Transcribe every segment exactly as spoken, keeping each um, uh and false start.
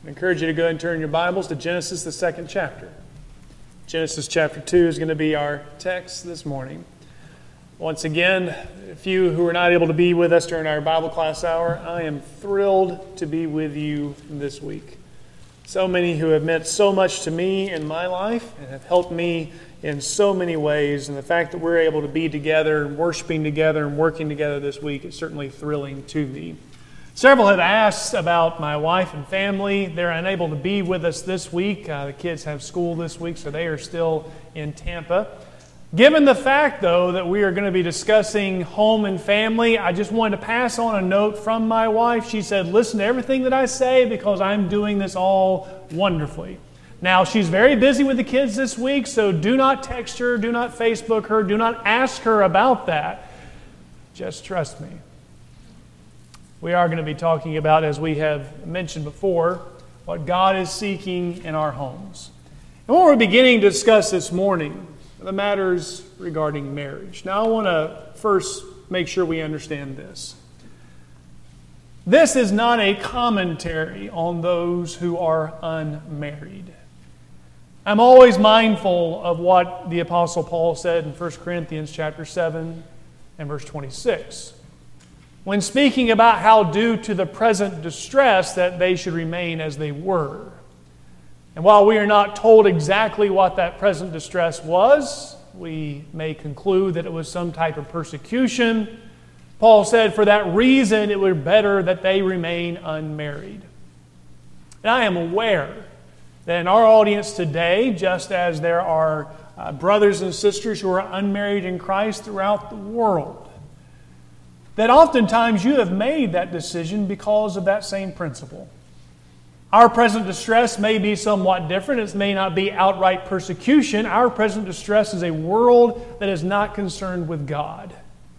I encourage you to go ahead and turn your Bibles to Genesis, the second chapter. Genesis chapter two is going to be our text this morning. Once again, a few who are not able to be with us during our Bible class hour, I am thrilled to be with you this week. So many who have meant so much to me in my life and have helped me in so many ways. And the fact that we're able to be together, worshiping together, and working together this week is certainly thrilling to me. Several have asked about my wife and family. They're unable to be with us this week. Uh, the kids have school this week, so they are still in Tampa. Given the fact, though, that we are going to be discussing home and family, I just wanted to pass on a note from my wife. She said, listen to everything that I say because I'm doing this all wonderfully. Now, she's very busy with the kids this week, so do not text her, do not Facebook her, do not ask her about that. Just trust me. We are going to be talking about, as we have mentioned before, what God is seeking in our homes. And what we're beginning to discuss this morning, the matters regarding marriage. Now, I want to first make sure we understand this. This is not a commentary on those who are unmarried. I'm always mindful of what the Apostle Paul said in First Corinthians chapter seven and verse twenty-six. When speaking about how due to the present distress that they should remain as they were. And while we are not told exactly what that present distress was, we may conclude that it was some type of persecution. Paul said for that reason it would be better that they remain unmarried. And I am aware that in our audience today, just as there are uh, brothers and sisters who are unmarried in Christ throughout the world, that oftentimes you have made that decision because of that same principle. Our present distress may be somewhat different. It may not be outright persecution. Our present distress is a world that is not concerned with God.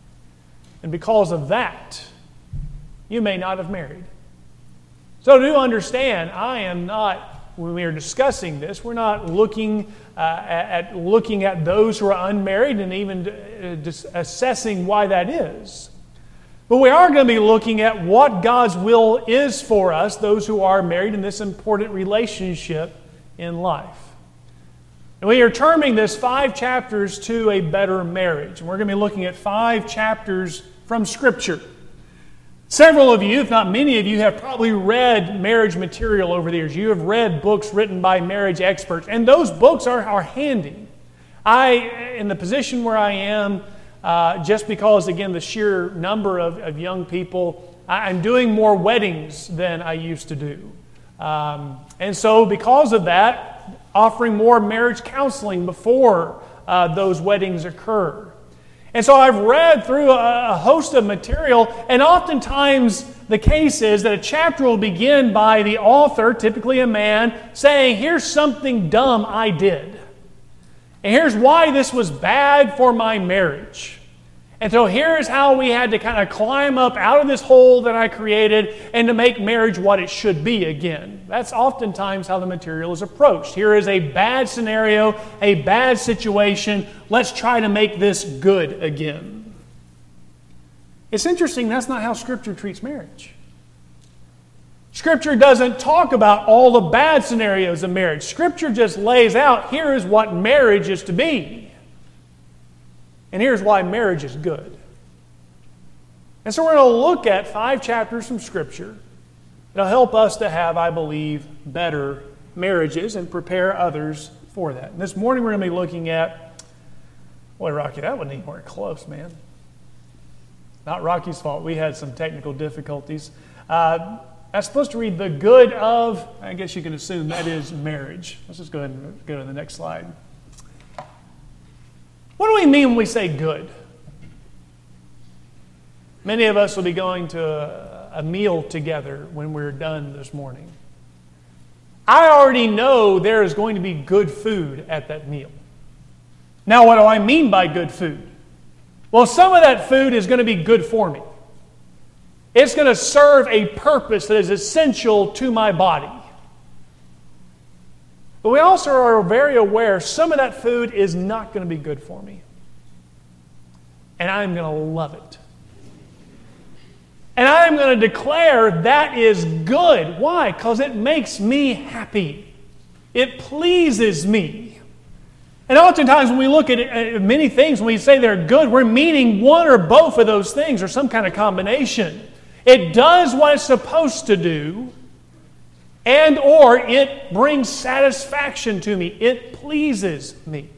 And because of that, you may not have married. So do understand, I am not, when we are discussing this, we're not looking uh, at, at looking at those who are unmarried and even uh, assessing why that is. But we are going to be looking at what God's will is for us, those who are married in this important relationship in life. And we are terming this five chapters to a better marriage. And we're going to be looking at five chapters from Scripture. Several of you, if not many of you, have probably read marriage material over the years. You have read books written by marriage experts, and those books are, are handy. I, in the position where I am, Uh, just because, again, the sheer number of, of young people, I, I'm doing more weddings than I used to do. Um, and so because of that, offering more marriage counseling before uh, those weddings occur. And so I've read through a, a host of material, and oftentimes the case is that a chapter will begin by the author, typically a man, saying, here's something dumb I did. And here's why this was bad for my marriage. And so here's how we had to kind of climb up out of this hole that I created and to make marriage what it should be again. That's oftentimes how the material is approached. Here is a bad scenario, a bad situation. Let's try to make this good again. It's interesting, that's not how Scripture treats marriage. Scripture doesn't talk about all the bad scenarios of marriage. Scripture just lays out, here is what marriage is to be. And here's why marriage is good. And so we're going to look at five chapters from Scripture that'll help us to have, I believe, better marriages and prepare others for that. And this morning we're going to be looking at, boy, Rocky, that wasn't anywhere close, man. Not Rocky's fault. We had some technical difficulties. Uh, I'm supposed to read the good of, I guess you can assume that is marriage. Let's just go ahead and go to the next slide. What do we mean when we say good? Many of us will be going to a, a meal together when we're done this morning. I already know there is going to be good food at that meal. Now, what do I mean by good food? Well, some of that food is going to be good for me. It's going to serve a purpose that is essential to my body. But we also are very aware some of that food is not going to be good for me. And I'm going to love it. And I'm going to declare that is good. Why? Because it makes me happy. It pleases me. And oftentimes when we look at many things, when we say they're good, we're meaning one or both of those things or some kind of combination. It does what it's supposed to do, and or it brings satisfaction to me. It pleases me.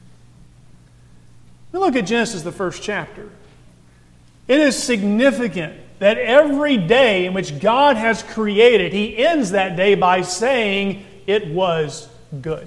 We look at Genesis, the first chapter. It is significant that every day in which God has created, He ends that day by saying, it was good.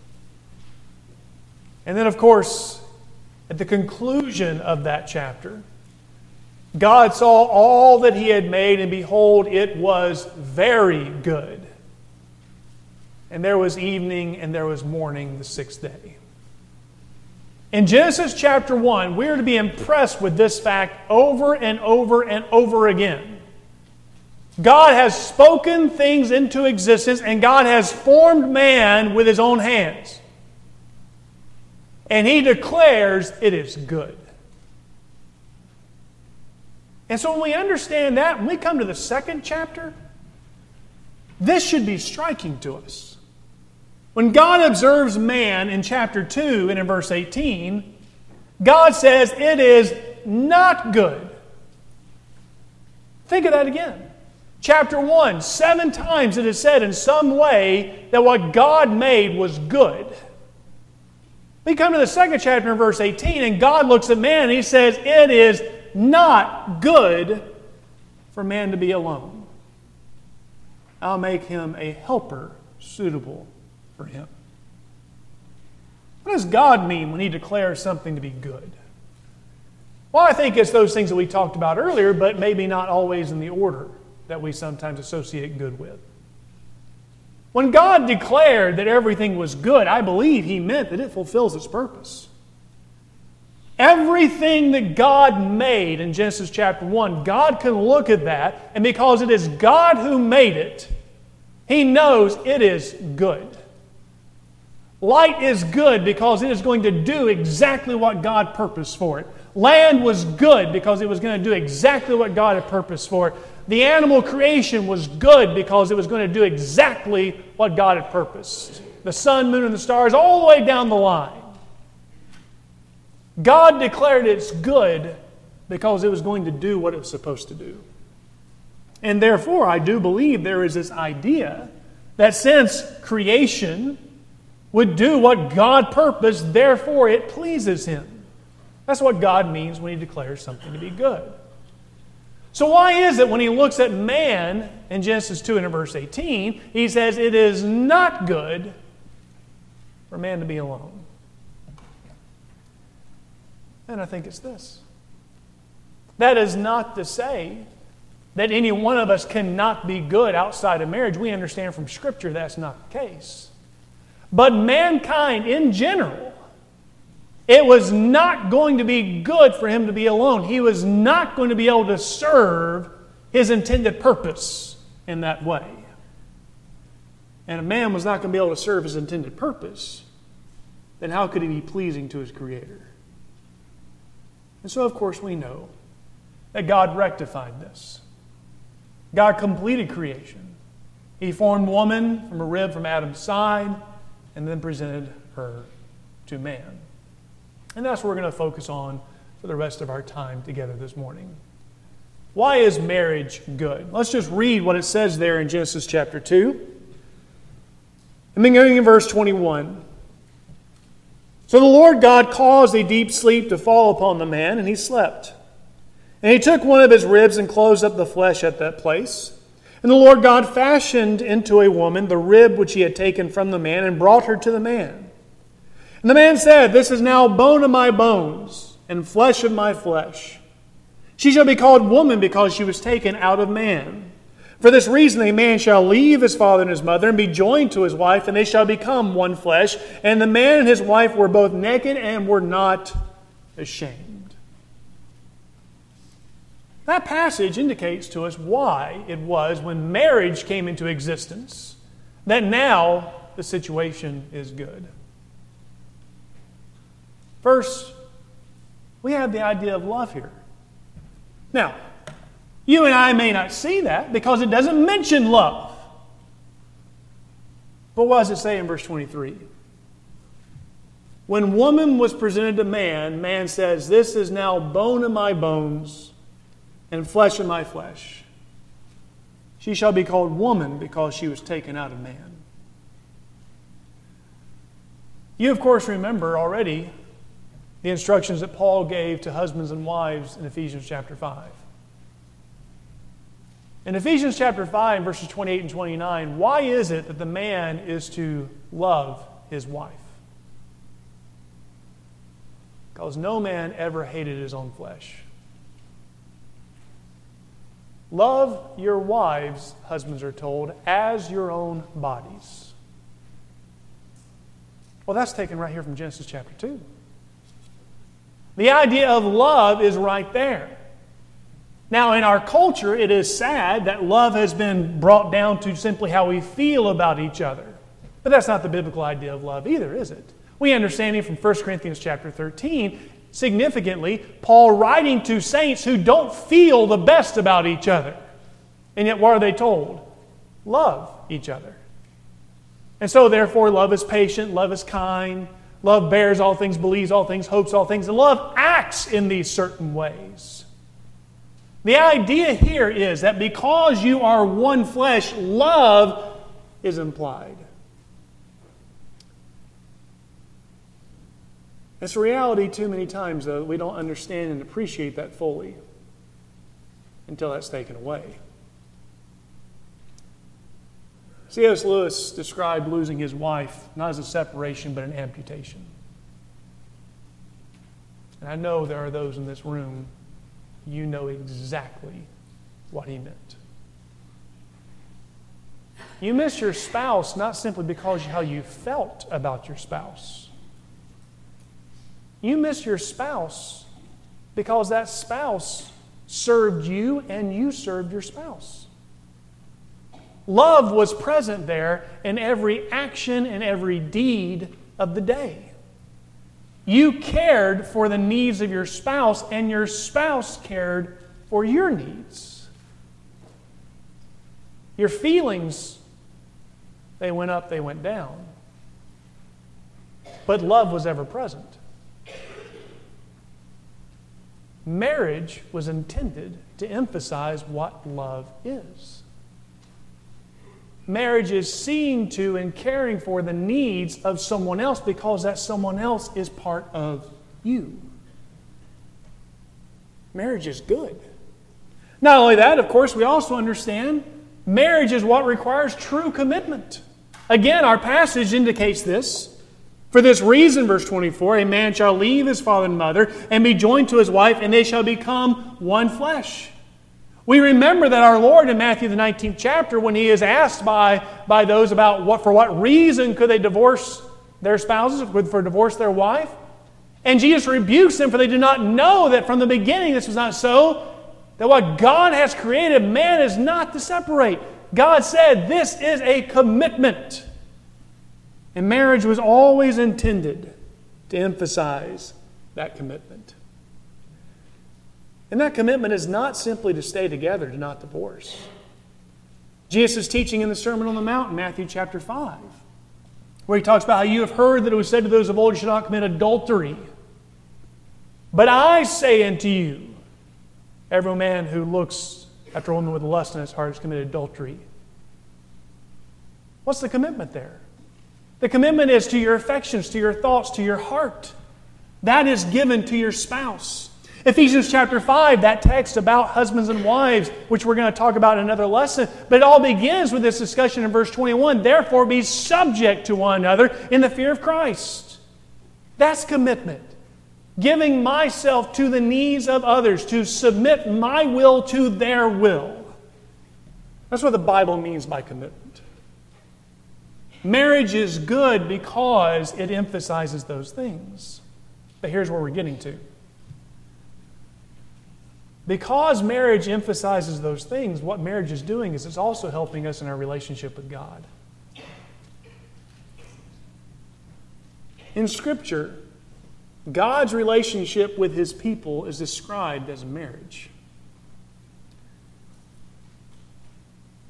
And then, of course, at the conclusion of that chapter, God saw all that He had made, and behold, it was very good. And there was evening, and there was morning the sixth day. In Genesis chapter one, we are to be impressed with this fact over and over and over again. God has spoken things into existence, and God has formed man with His own hands. And He declares it is good. And so when we understand that, when we come to the second chapter, this should be striking to us. When God observes man in chapter two and in verse eighteen, God says it is not good. Think of that again. Chapter one, seven times it is said in some way that what God made was good. We come to the second chapter in verse eighteen, and God looks at man and He says it is not good for man to be alone. I'll make him a helper suitable for him. What does God mean when He declares something to be good? Well, I think it's those things that we talked about earlier, but maybe not always in the order that we sometimes associate good with. When God declared that everything was good, I believe He meant that it fulfills its purpose. Everything that God made in Genesis chapter one, God can look at that, and because it is God who made it, He knows it is good. Light is good because it is going to do exactly what God purposed for it. Land was good because it was going to do exactly what God had purposed for it. The animal creation was good because it was going to do exactly what God had purposed. The sun, moon, and the stars, all the way down the line. God declared it's good because it was going to do what it was supposed to do. And therefore, I do believe there is this idea that since creation would do what God purposed, therefore it pleases Him. That's what God means when He declares something to be good. So why is it when He looks at man in Genesis two and in verse eighteen, He says it is not good for man to be alone? And I think it's this. That is not to say that any one of us cannot be good outside of marriage. We understand from Scripture that's not the case. But mankind in general, it was not going to be good for him to be alone. He was not going to be able to serve his intended purpose in that way. And if man was not going to be able to serve his intended purpose, then how could he be pleasing to his Creator? And so, of course, we know that God rectified this. God completed creation. He formed woman from a rib from Adam's side and then presented her to man. And that's what we're going to focus on for the rest of our time together this morning. Why is marriage good? Let's just read what it says there in Genesis chapter two. And beginning in verse twenty-one. So the Lord God caused a deep sleep to fall upon the man, and he slept. And he took one of his ribs and closed up the flesh at that place. And the Lord God fashioned into a woman the rib which he had taken from the man and brought her to the man. And the man said, "This is now bone of my bones and flesh of my flesh. She shall be called woman because she was taken out of man. For this reason a man shall leave his father and his mother and be joined to his wife, and they shall become one flesh. And the man and his wife were both naked and were not ashamed." That passage indicates to us why it was when marriage came into existence that now the situation is good. First, we have the idea of love here. Now, You and I may not see that because it doesn't mention love. But what does it say in verse twenty-three? When woman was presented to man, man says, "This is now bone of my bones and flesh of my flesh. She shall be called woman because she was taken out of man." You, of course, remember already the instructions that Paul gave to husbands and wives in Ephesians chapter five. In Ephesians chapter five, verses twenty-eight and twenty-nine, why is it that the man is to love his wife? Because no man ever hated his own flesh. Love your wives, husbands are told, as your own bodies. Well, that's taken right here from Genesis chapter two. The idea of love is right there. Now, in our culture, it is sad that love has been brought down to simply how we feel about each other. But that's not the biblical idea of love either, is it? We understand it from First Corinthians chapter thirteen. Significantly, Paul writing to saints who don't feel the best about each other. And yet, what are they told? Love each other. And so, therefore, love is patient, love is kind, love bears all things, believes all things, hopes all things, and love acts in these certain ways. The idea here is that because you are one flesh, love is implied. It's a reality too many times, though, that we don't understand and appreciate that fully until that's taken away. C S Lewis described losing his wife not as a separation, but an amputation. And I know there are those in this room, you know exactly what he meant. You miss your spouse not simply because of how you felt about your spouse. You miss your spouse because that spouse served you and you served your spouse. Love was present there in every action and every deed of the day. You cared for the needs of your spouse, and your spouse cared for your needs. Your feelings, they went up, they went down. But love was ever present. Marriage was intended to emphasize what love is. Marriage is seeing to and caring for the needs of someone else because that someone else is part of you. Marriage is good. Not only that, of course, we also understand marriage is what requires true commitment. Again, our passage indicates this. For this reason, verse twenty-four, a man shall leave his father and mother and be joined to his wife, and they shall become one flesh. We remember that our Lord in Matthew the nineteenth chapter, when He is asked by, by those about what for what reason could they divorce their spouses, for divorce their wife, and Jesus rebukes them, for they do not know that from the beginning this was not so, that what God has created, man is not to separate. God said this is a commitment. And marriage was always intended to emphasize that commitment. And that commitment is not simply to stay together, to not divorce. Jesus' teaching in the Sermon on the Mount in Matthew chapter five, where He talks about how you have heard that it was said to those of old, you shall not commit adultery. But I say unto you, every man who looks after a woman with lust in his heart has committed adultery. What's the commitment there? The commitment is to your affections, to your thoughts, to your heart. That is given to your spouse. Ephesians chapter five, that text about husbands and wives, which we're going to talk about in another lesson, but it all begins with this discussion in verse twenty-one. Therefore, be subject to one another in the fear of Christ. That's commitment. Giving myself to the needs of others, to submit my will to their will. That's what the Bible means by commitment. Marriage is good because it emphasizes those things. But here's where we're getting to. Because marriage emphasizes those things, what marriage is doing is it's also helping us in our relationship with God. In Scripture, God's relationship with His people is described as a marriage.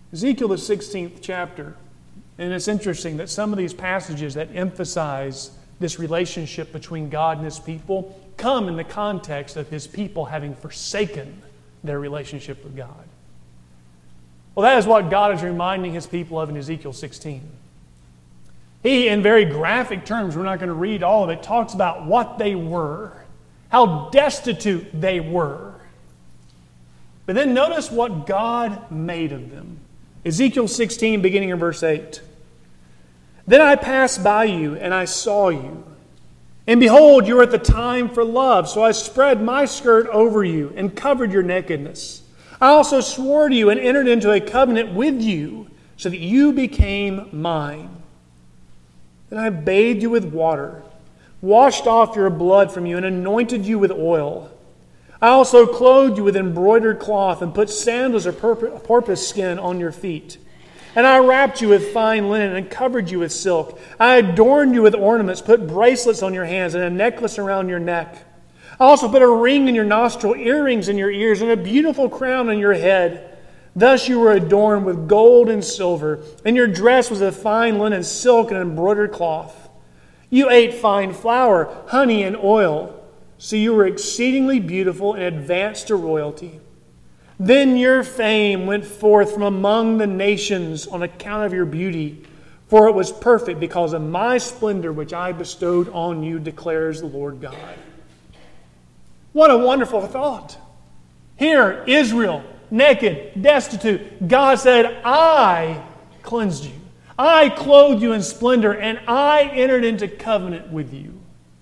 Ezekiel, the sixteenth chapter, and it's interesting that some of these passages that emphasize this relationship between God and His people come in the context of His people having forsaken their relationship with God. Well, that is what God is reminding His people of in Ezekiel sixteen. He, in very graphic terms, we're not going to read all of it, talks about what they were, how destitute they were. But then notice what God made of them. Ezekiel sixteen, beginning in verse eight. Then I passed by you, and I saw you. And behold, you were at the time for love, so I spread my skirt over you and covered your nakedness. I also swore to you and entered into a covenant with you, so that you became mine. Then I bathed you with water, washed off your blood from you, and anointed you with oil. I also clothed you with embroidered cloth and put sandals of porpoise skin on your feet. And I wrapped you with fine linen and covered you with silk. I adorned you with ornaments, put bracelets on your hands and a necklace around your neck. I also put a ring in your nostril, earrings in your ears, and a beautiful crown on your head. Thus you were adorned with gold and silver, and your dress was of fine linen, silk, and embroidered cloth. You ate fine flour, honey, and oil, so you were exceedingly beautiful and advanced to royalty. Then your fame went forth from among the nations on account of your beauty, for it was perfect because of my splendor which I bestowed on you, declares the Lord God. What a wonderful thought. Here, Israel, naked, destitute, God said, I cleansed you. I clothed you in splendor, and I entered into covenant with you.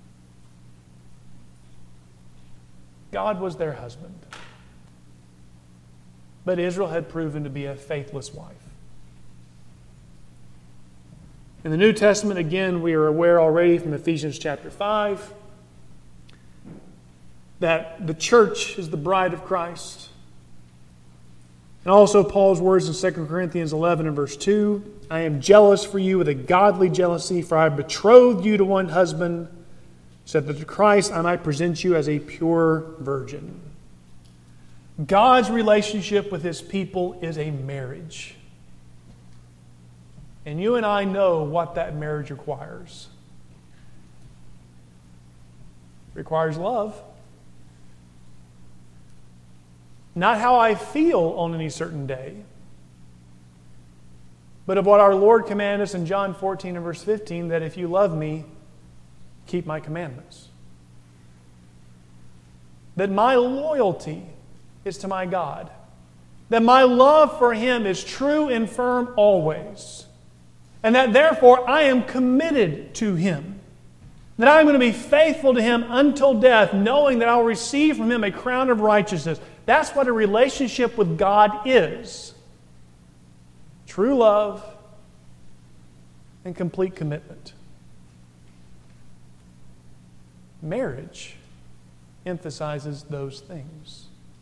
God was their husband. But Israel had proven to be a faithless wife. In the New Testament, again, we are aware already from Ephesians chapter five that the church is the bride of Christ. And also Paul's words in Second Corinthians eleven and verse two, I am jealous for you with a godly jealousy, for I have betrothed you to one husband, so that to Christ I might present you as a pure virgin. God's relationship with His people is a marriage. And you and I know what that marriage requires. It requires love. Not how I feel on any certain day, but of what our Lord commanded us in John fourteen and verse fifteen, that if you love me, keep my commandments. That my loyalty is to my God. That my love for Him is true and firm always. And that therefore I am committed to Him. That I am going to be faithful to Him until death, knowing that I will receive from Him a crown of righteousness. That's what a relationship with God is. True love and complete commitment. Marriage emphasizes those things.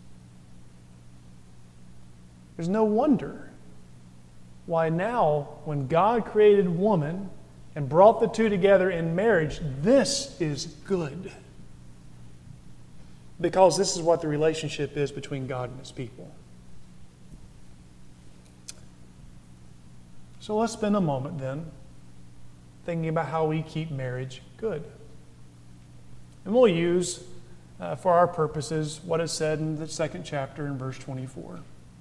There's no wonder why now, when God created woman and brought the two together in marriage, this is good. Because this is what the relationship is between God and His people. So let's spend a moment then thinking about how we keep marriage good. And we'll use, uh, for our purposes, what is said in the second chapter in verse twenty-four.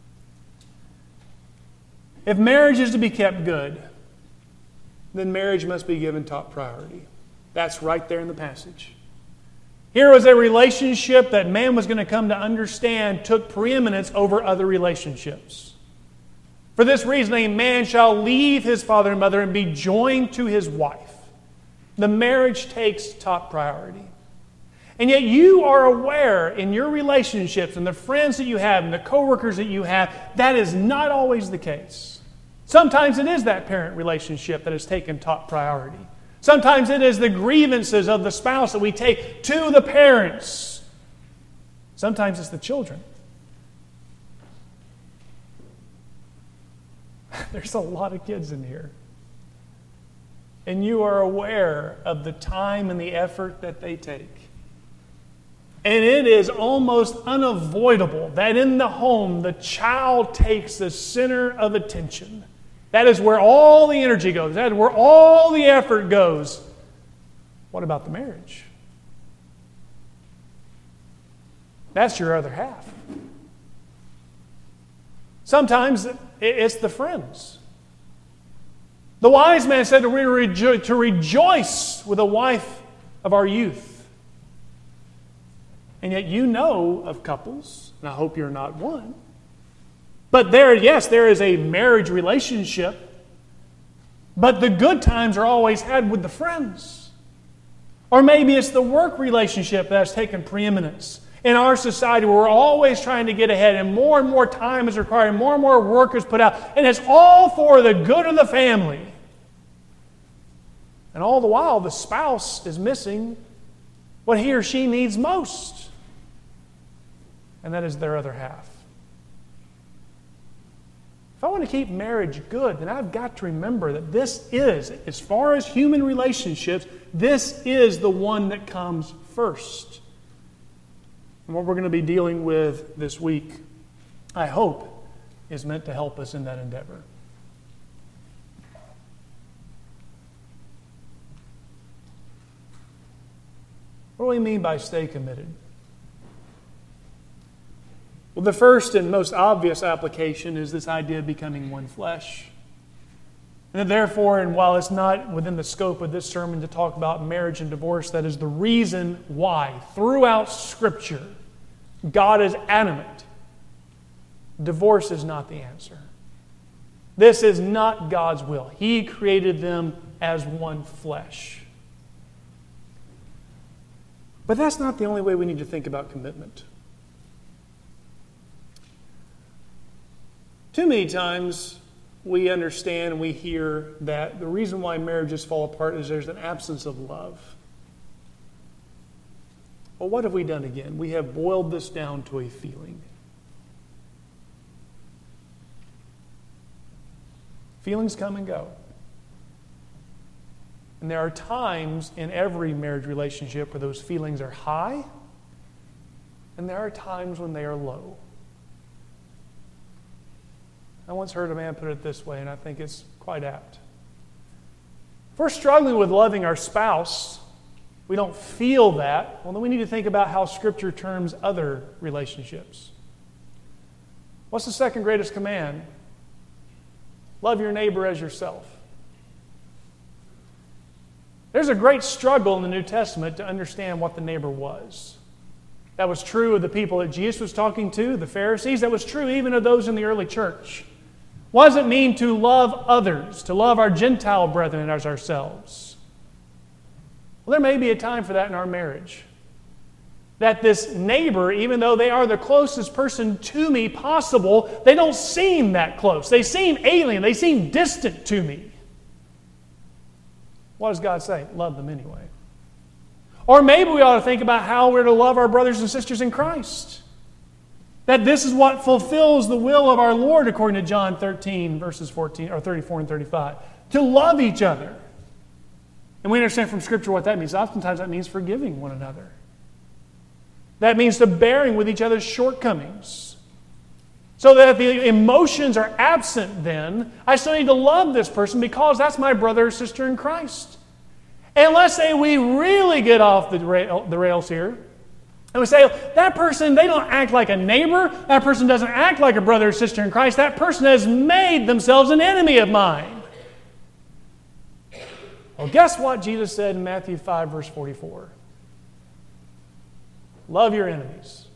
If marriage is to be kept good, then marriage must be given top priority. That's right there in the passage. Here was a relationship that man was going to come to understand took preeminence over other relationships. For this reason, a man shall leave his father and mother and be joined to his wife. The marriage takes top priority. And yet you are aware in your relationships and the friends that you have and the coworkers that you have, that is not always the case. Sometimes it is that parent relationship that has taken top priority. Sometimes it is the grievances of the spouse that we take to the parents. Sometimes it's the children. There's a lot of kids in here. And you are aware of the time and the effort that they take. And it is almost unavoidable that in the home, the child takes the center of attention. That is where all the energy goes. That is where all the effort goes. What about the marriage? That's your other half. Sometimes it's the friends. The wise man said to, rejo- to rejoice with the wife of our youth. And yet you know of couples, and I hope you're not one. But there, yes, there is a marriage relationship. But the good times are always had with the friends. Or maybe it's the work relationship that's taken preeminence. In our society, we're always trying to get ahead, and more and more time is required, and more and more work is put out. And it's all for the good of the family. And all the while, the spouse is missing what he or she needs most. And that is their other half. If I want to keep marriage good, then I've got to remember that this is, as far as human relationships, this is the one that comes first. And what we're going to be dealing with this week, I hope, is meant to help us in that endeavor. What do we mean by stay committed? Well, the first and most obvious application is this idea of becoming one flesh. And that therefore, and while it's not within the scope of this sermon to talk about marriage and divorce, that is the reason why, throughout Scripture, God is adamant. Divorce is not the answer. This is not God's will. He created them as one flesh. But that's not the only way we need to think about commitment. Too many times we understand and we hear that the reason why marriages fall apart is there's an absence of love. Well, what have we done again? We have boiled this down to a feeling. Feelings come and go. And there are times in every marriage relationship where those feelings are high, and there are times when they are low. I once heard a man put it this way, and I think it's quite apt. If we're struggling with loving our spouse, we don't feel that, well, then we need to think about how Scripture terms other relationships. What's the second greatest command? Love your neighbor as yourself. There's a great struggle in the New Testament to understand what the neighbor was. That was true of the people that Jesus was talking to, the Pharisees. That was true even of those in the early church. What does it mean to love others, to love our Gentile brethren as ourselves? Well, there may be a time for that in our marriage. That this neighbor, even though they are the closest person to me possible, they don't seem that close. They seem alien. They seem distant to me. What does God say? Love them anyway. Or maybe we ought to think about how we're to love our brothers and sisters in Christ. That this is what fulfills the will of our Lord, according to John thirteen, verses fourteen, or thirty-four and thirty-five. To love each other. And we understand from Scripture what that means. Oftentimes that means forgiving one another. That means to bearing with each other's shortcomings. So that if the emotions are absent then, I still need to love this person because that's my brother or sister in Christ. And let's say we really get off the, rail, the rails here. And we say, that person, they don't act like a neighbor. That person doesn't act like a brother or sister in Christ. That person has made themselves an enemy of mine. Well, guess what Jesus said in Matthew five, verse forty-four? Love your enemies.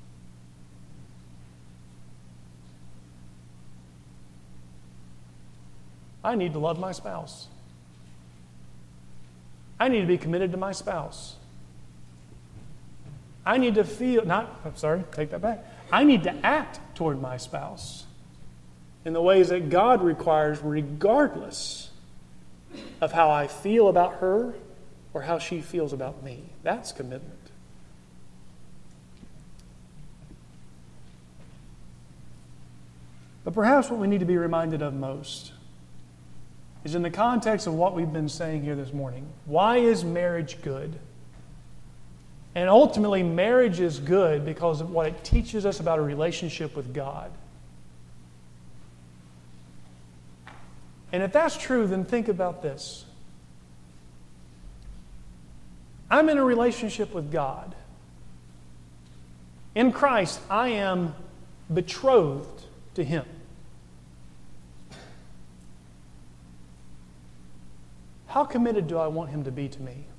I need to love my spouse. I need to be committed to my spouse. I need to feel, not, I'm sorry, take that back. I need to act toward my spouse in the ways that God requires, regardless of how I feel about her or how she feels about me. That's commitment. But perhaps what we need to be reminded of most is in the context of what we've been saying here this morning. Why is marriage good? And ultimately, marriage is good because of what it teaches us about a relationship with God. And if that's true, then think about this. I'm in a relationship with God. In Christ, I am betrothed to Him. How committed do I want Him to be to me?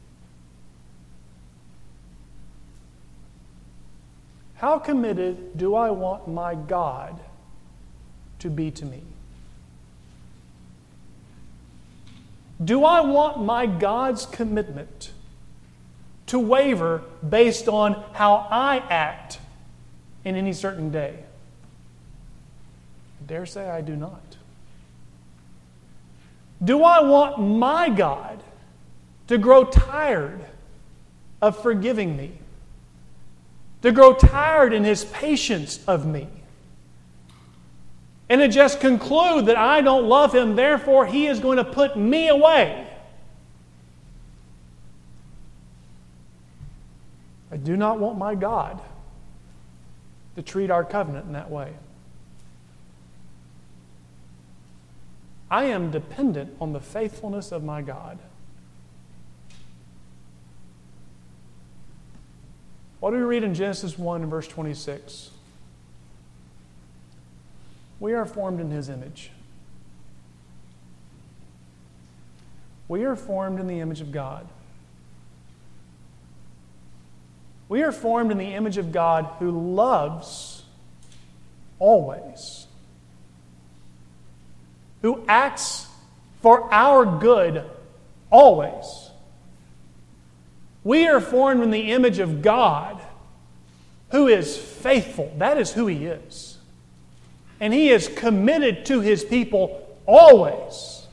How committed do I want my God to be to me? Do I want my God's commitment to waver based on how I act in any certain day? I dare say I do not. Do I want my God to grow tired of forgiving me? To grow tired in His patience of me? And to just conclude that I don't love Him, therefore He is going to put me away? I do not want my God to treat our covenant in that way. I am dependent on the faithfulness of my God. What do we read in Genesis one and verse twenty-six? We are formed in His image. We are formed in the image of God. We are formed in the image of God who loves always, who acts for our good always. We are formed in the image of God who is faithful. That is who He is. And He is committed to His people always.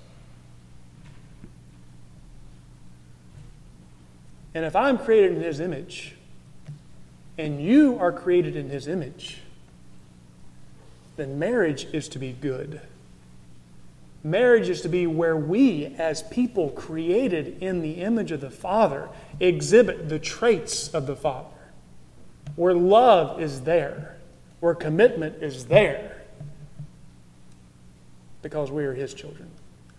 And if I'm created in His image, and you are created in His image, then marriage is to be good. Marriage is to be where we, as people created in the image of the Father, exhibit the traits of the Father. Where love is there, where commitment is there, because we are His children.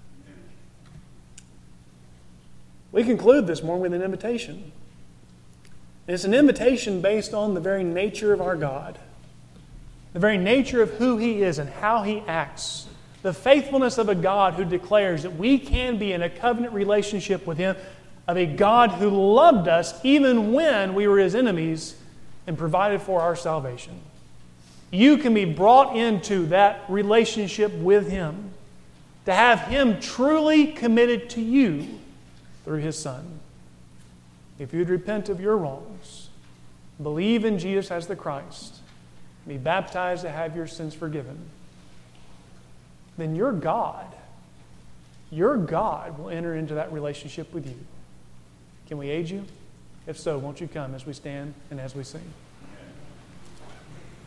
We conclude this morning with an invitation. And it's an invitation based on the very nature of our God, the very nature of who He is and how He acts. The faithfulness of a God who declares that we can be in a covenant relationship with Him, of a God who loved us even when we were His enemies and provided for our salvation. You can be brought into that relationship with Him, to have Him truly committed to you through His Son. If you'd repent of your wrongs, believe in Jesus as the Christ, be baptized to have your sins forgiven, then your God, your God will enter into that relationship with you. Can we aid you? If so, won't you come as we stand and as we sing?